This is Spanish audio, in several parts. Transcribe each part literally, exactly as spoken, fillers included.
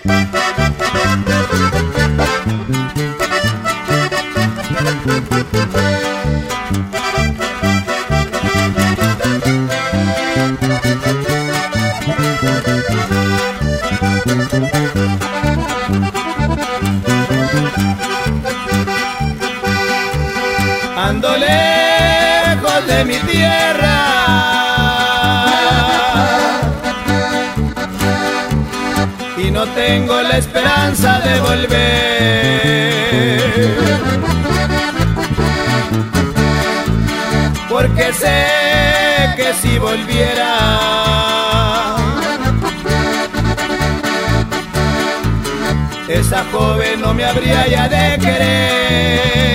Ando lejos de mi tierra, y no tengo la esperanza de volver, porque sé que si volviera esa joven no me habría ya de querer.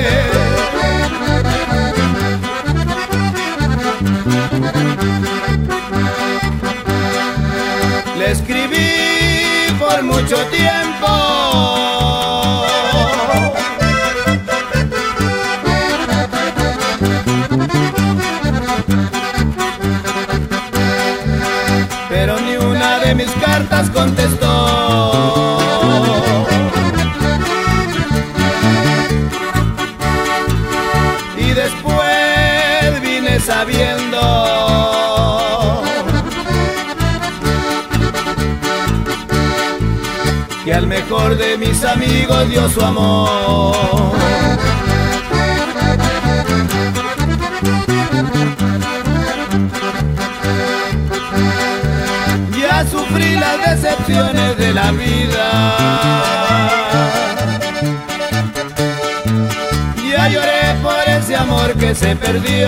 Le escribí por mucho tiempo, pero ni una de mis cartas contestó. Y después vine sabiendo que al mejor de mis amigos dio su amor. Ya sufrí las decepciones de la vida, ya lloré por ese amor que se perdió.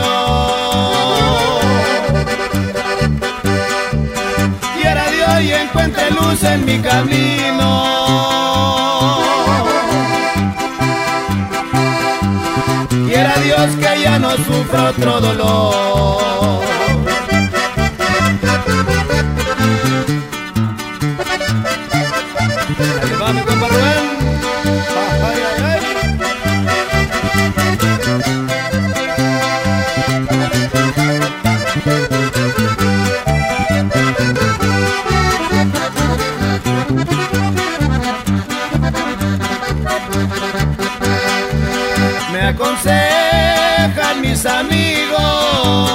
Quiera Dios y encuentre luz en mi camino, quiera Dios que ya no sufra otro dolor. Ahí va mi compa Rubén. Ay, ay, ay. Me aconsejan mis amigos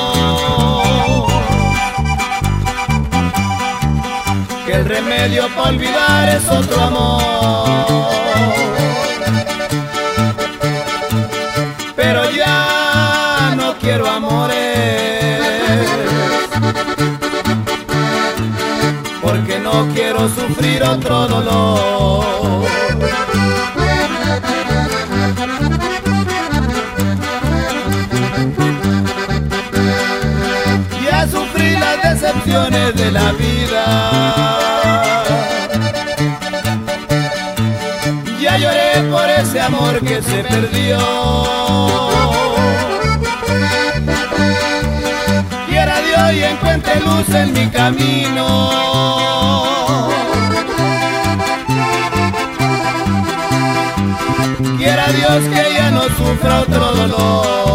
que el remedio para olvidar es otro amor, pero ya no quiero amores, porque no quiero sufrir otro dolor. Ya sufrí las decepciones de la vida, ya lloré por ese amor que se perdió. Quiera Dios y encuentre luz en mi camino, quiera Dios que ya no sufra otro dolor.